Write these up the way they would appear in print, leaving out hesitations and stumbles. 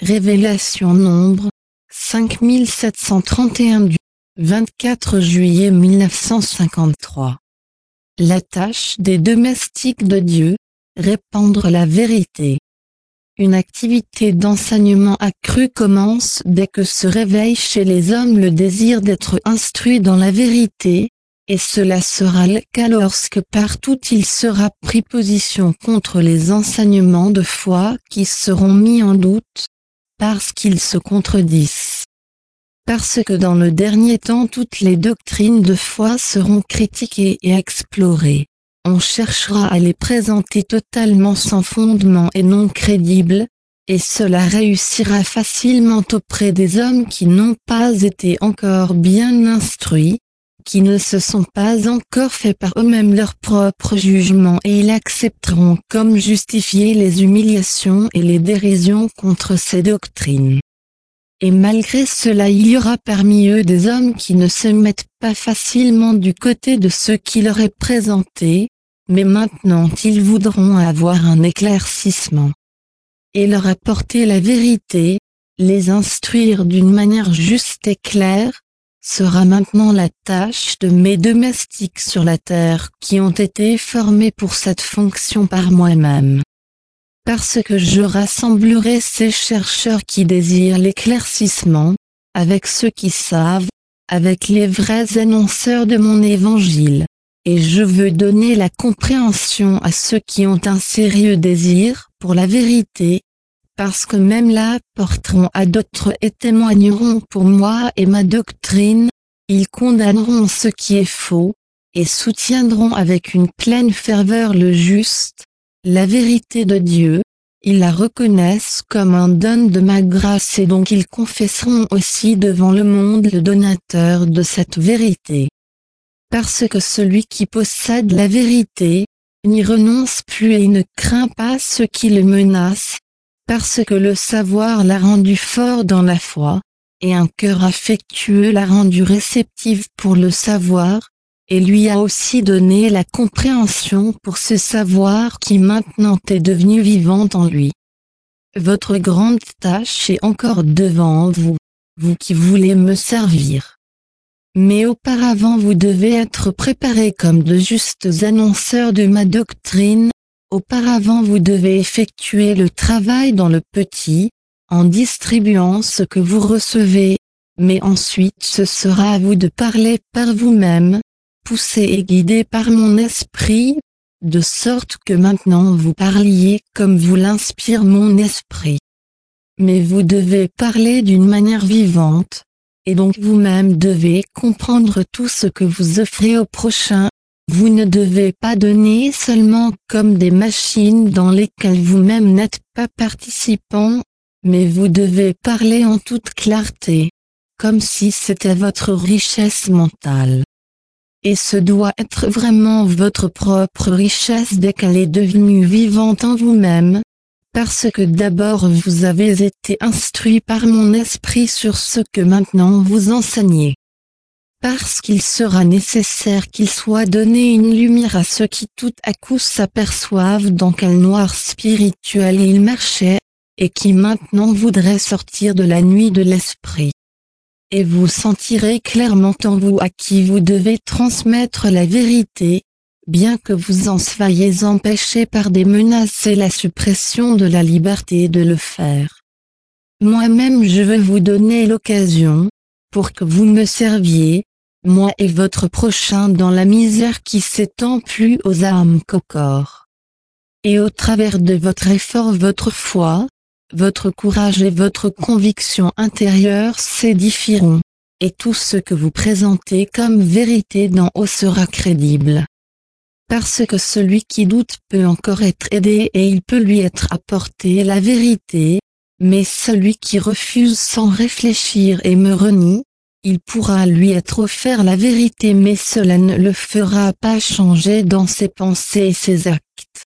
Révélation Nombre 5731 du 24 juillet 1953. La tâche des domestiques de Dieu, répandre la vérité. Une activité d'enseignement accrue commence dès que se réveille chez les hommes le désir d'être instruits dans la vérité, et cela sera le cas lorsque partout il sera pris position contre les enseignements de foi qui seront mis en doute, parce qu'ils se contredisent. Parce que dans le dernier temps toutes les doctrines de foi seront critiquées et explorées. On cherchera à les présenter totalement sans fondement et non crédibles, et cela réussira facilement auprès des hommes qui n'ont pas été encore bien instruits, qui ne se sont pas encore fait par eux-mêmes leur propre jugement et ils accepteront comme justifiées les humiliations et les dérisions contre ces doctrines. Et malgré cela il y aura parmi eux des hommes qui ne se mettent pas facilement du côté de ceux qui leur est présenté, mais maintenant ils voudront avoir un éclaircissement. Et leur apporter la vérité, les instruire d'une manière juste et claire, sera maintenant la tâche de mes domestiques sur la terre qui ont été formés pour cette fonction par moi-même. Parce que je rassemblerai ces chercheurs qui désirent l'éclaircissement, avec ceux qui savent, avec les vrais annonceurs de mon évangile. Et je veux donner la compréhension à ceux qui ont un sérieux désir pour la vérité, parce que même là porteront à d'autres et témoigneront pour moi et ma doctrine, ils condamneront ce qui est faux, et soutiendront avec une pleine ferveur le juste, la vérité de Dieu, ils la reconnaissent comme un don de ma grâce et donc ils confesseront aussi devant le monde le donateur de cette vérité. Parce que celui qui possède la vérité, n'y renonce plus et ne craint pas ceux qui le menacent, parce que le savoir l'a rendu fort dans la foi, et un cœur affectueux l'a rendu réceptif pour le savoir, et lui a aussi donné la compréhension pour ce savoir qui maintenant est devenu vivant en lui. Votre grande tâche est encore devant vous, vous qui voulez me servir. Mais auparavant vous devez être préparés comme de justes annonceurs de ma doctrine, auparavant vous devez effectuer le travail dans le petit, en distribuant ce que vous recevez, mais ensuite ce sera à vous de parler par vous-même, poussés et guidés par mon esprit, de sorte que maintenant vous parliez comme vous l'inspire mon esprit. Mais vous devez parler d'une manière vivante, et donc vous-même devez comprendre tout ce que vous offrez au prochain. Vous ne devez pas donner seulement comme des machines dans lesquelles vous-même n'êtes pas participant, mais vous devez parler en toute clarté, comme si c'était votre richesse mentale. Et ce doit être vraiment votre propre richesse dès qu'elle est devenue vivante en vous-même, parce que d'abord vous avez été instruit par mon esprit sur ce que maintenant vous enseignez. Parce qu'il sera nécessaire qu'il soit donné une lumière à ceux qui tout à coup s'aperçoivent dans quel noir spirituel ils marchaient, et qui maintenant voudraient sortir de la nuit de l'esprit. Et vous sentirez clairement en vous à qui vous devez transmettre la vérité, bien que vous en soyez empêchés par des menaces et la suppression de la liberté de le faire. Moi-même je veux vous donner l'occasion, pour que vous me serviez, moi et votre prochain dans la misère qui s'étend plus aux âmes qu'au corps. Et au travers de votre effort votre foi, votre courage et votre conviction intérieure s'édifieront, et tout ce que vous présentez comme vérité d'en haut sera crédible. Parce que celui qui doute peut encore être aidé et il peut lui être apporté la vérité, mais celui qui refuse sans réfléchir et me renie, il pourra lui être offert la vérité mais cela ne le fera pas changer dans ses pensées et ses actes.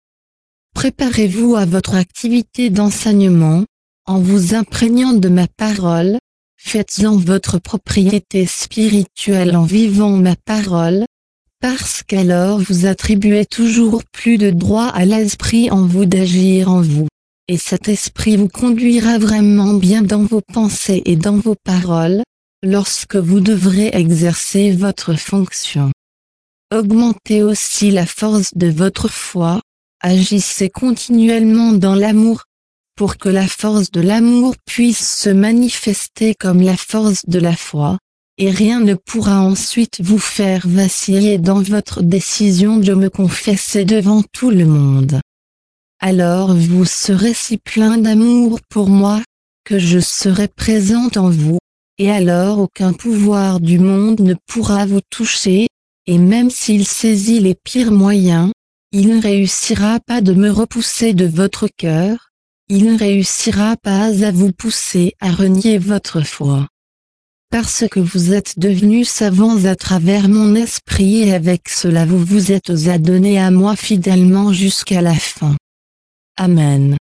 Préparez-vous à votre activité d'enseignement, en vous imprégnant de ma parole, faites-en votre propriété spirituelle en vivant ma parole, parce qu'alors vous attribuez toujours plus de droit à l'esprit en vous d'agir en vous, et cet esprit vous conduira vraiment bien dans vos pensées et dans vos paroles, lorsque vous devrez exercer votre fonction. Augmentez aussi la force de votre foi, agissez continuellement dans l'amour, pour que la force de l'amour puisse se manifester comme la force de la foi, et rien ne pourra ensuite vous faire vaciller dans votre décision de me confesser devant tout le monde. Alors vous serez si plein d'amour pour moi, que je serai présente en vous, et alors aucun pouvoir du monde ne pourra vous toucher, et même s'il saisit les pires moyens, il ne réussira pas de me repousser de votre cœur, il ne réussira pas à vous pousser à renier votre foi. Parce que vous êtes devenus savants à travers mon esprit et avec cela vous vous êtes adonnés à moi fidèlement jusqu'à la fin. Amen.